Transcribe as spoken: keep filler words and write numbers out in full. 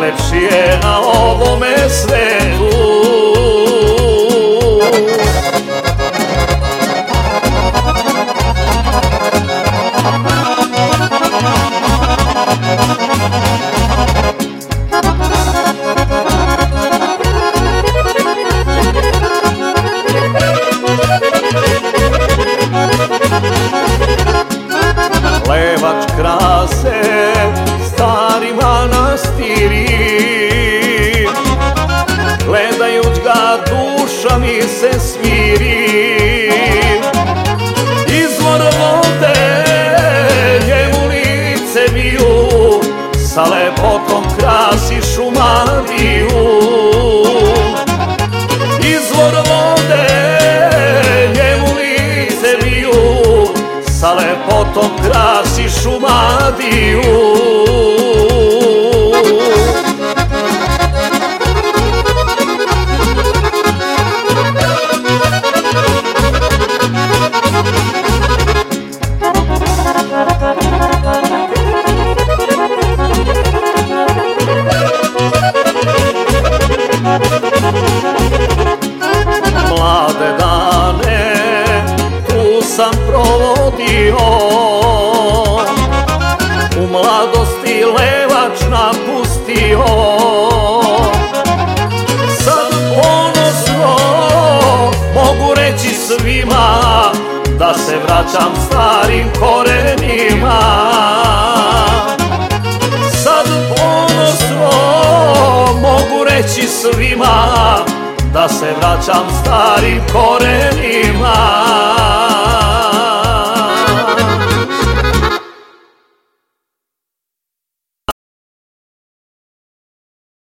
najlepši je na ovome svetu. Levač krase, stari manastiri, gledajuć ga duša mi se smiri. Izvor vode njemu lice miju, sa lepotom krasi Šumadiju. Izvor vode njemu lice miju, sa lepotom krasi Šumadiju. Mlade dane tu sam provodio, u mladosti levač napustio. Sad ponosno mogu reći svima da se vraćam starim korenima. Sad ponosno mogu reći svima da se vraćam starim korenima.